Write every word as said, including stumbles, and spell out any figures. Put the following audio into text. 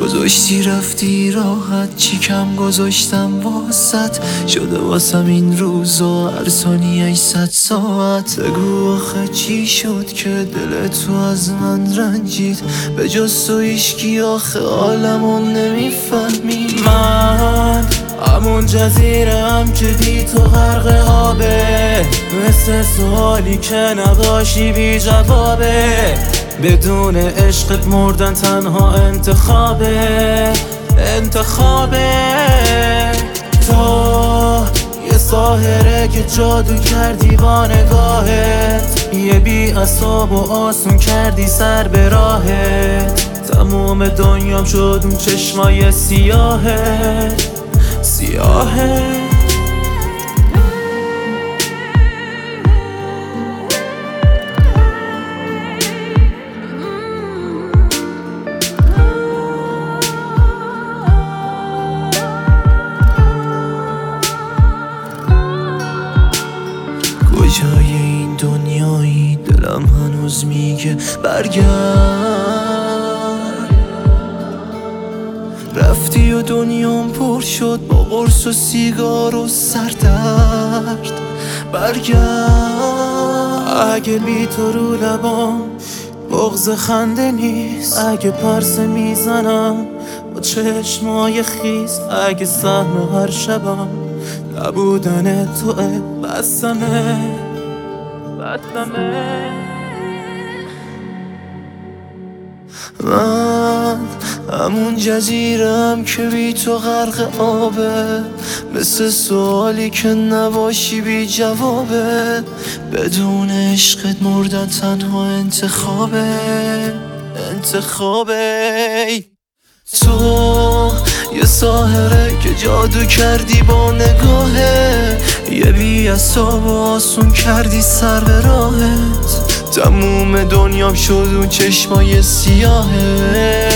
گذاشتی رفتی راحت، چی کم گذاشتم واسط، شده واسم این روزا هر ثانیه صد ساعت. بگو آخه چی شد که دل تو از من رنجید، به جز تو هیچکی آخه عالمو نمیفهمی. من همون جزیره‌ام که بی تو غرق آبه، مثل سوالی که نباشی بی جوابه. بدون عشقت مردن تنها انتخابه، انتخابه. تو یه ساحره که جادو کردی با نگاهت، یه بی عصاب و آسون کردی سر به راهت. تموم دنیام شد اون چشمای سیاهت، سیاهت. کجای این دنیایی دلم هنوز میگه برگرد. رفتی و دنیام پر شد با قرص و سیگار و سردرد. برگرد. اگه بی تو رو لبام بغض خنده نیست، اگه پرسه میزنم با چشمای خیس، اگه سهم هر شبم نبودن توه، بسمه بسمه. من همون جزیره‌ام که بی تو غرق آبه، مثل سوالی که نباشی بی جوابه. بدون عشقت مردن تنها انتخابه، انتخابه. تو یه ساحره که جادو کردی با نگاهه، یه بی عصاب و آسون کردی سر به راهت. تموم دنیام شد اون چشمای سیاهه.